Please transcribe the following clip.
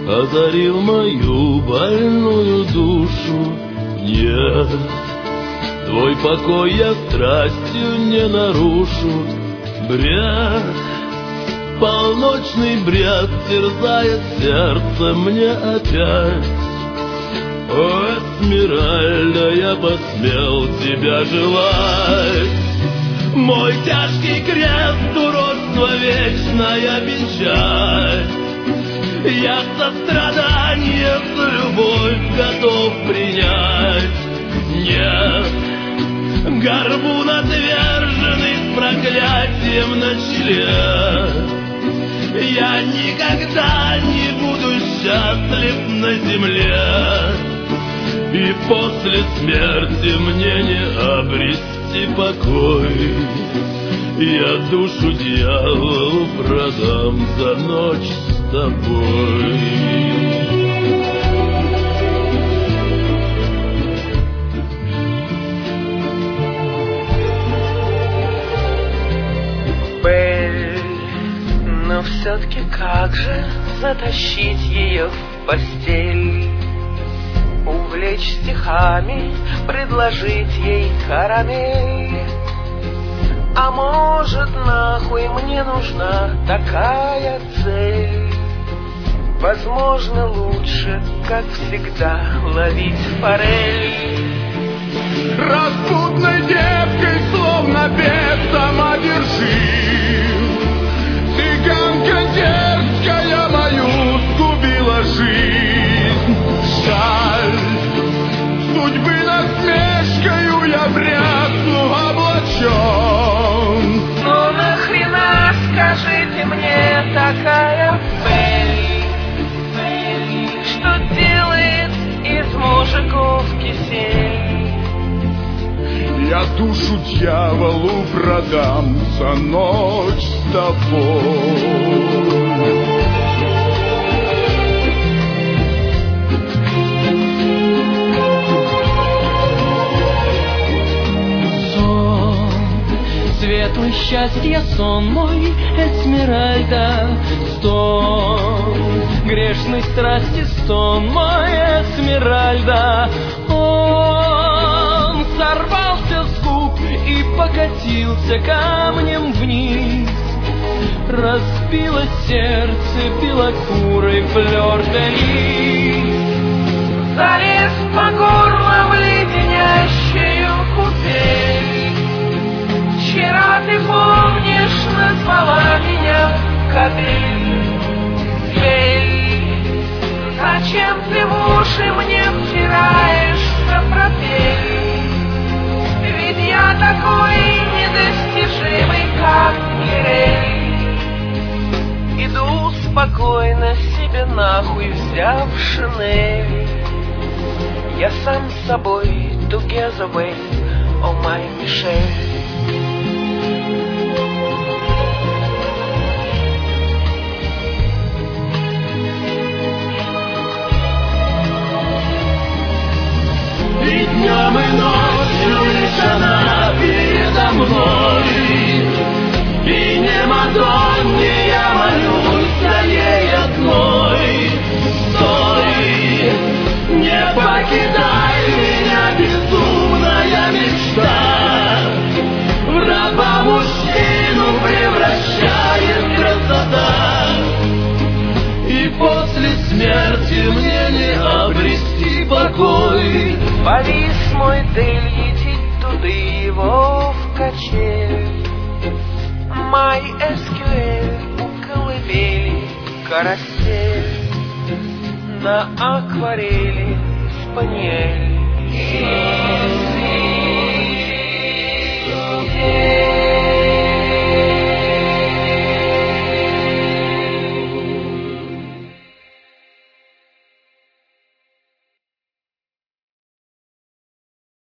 озарил мою больную душу. Нет, твой покой я страстью не нарушу. Бред, полночный бред терзает сердце мне опять. О, Эсмеральда, я посмел тебя желать. Мой тяжкий крест, уродство, вечная печаль. Я сострадание за любовь готов принять. Нет, горбун отверженный с проклятием на челе. Я никогда не буду счастлив на земле, и после смерти мне не обрести покой. Я душу дьяволу продам за ночь с тобой. Но все-таки как же затащить ее в постель, увлечь стихами, предложить ей карамель? А может, нахуй мне нужна такая цель? Возможно, лучше, как всегда, ловить форель. Распутной девкой, словно бесом одержим, цыганка дерзкая мою сгубила жизнь. Жаль, судьбы насмешкою я в рясу облачен. Ну нахрена, скажите мне, такая пыль, что делает из мужиков кисель? Я душу дьяволу продам за ночь с тобой. Сон, светлый счастья сон мой, Эсмеральда, стон, грешной страсти стон мой, Эсмеральда. Он сорвался с губ и покатился камнем вниз. Разбило сердце белокурой флёр-де-лис. Залез по горло в леденящую купель. Вчера, ты помнишь, назвала меня кобель. Эль, зачем ты в уши мне втираешь сопротель? Ведь я такой недостижимый, как Мирель. Иду спокойно себе нахуй, взяв шинель. Я сам с собой, together way, oh my Michelle. И днем, и ночью лишь она передо мной, и не Мадонне я молюсь за ней одной. Стой, не покидай меня, безумная мечта, в раба мужчину превращает красота. И после смерти мне не обрести покой. Повис мой дель, едить туды его в качель. Май SQL у колыбели карасель, на акварели спаниель.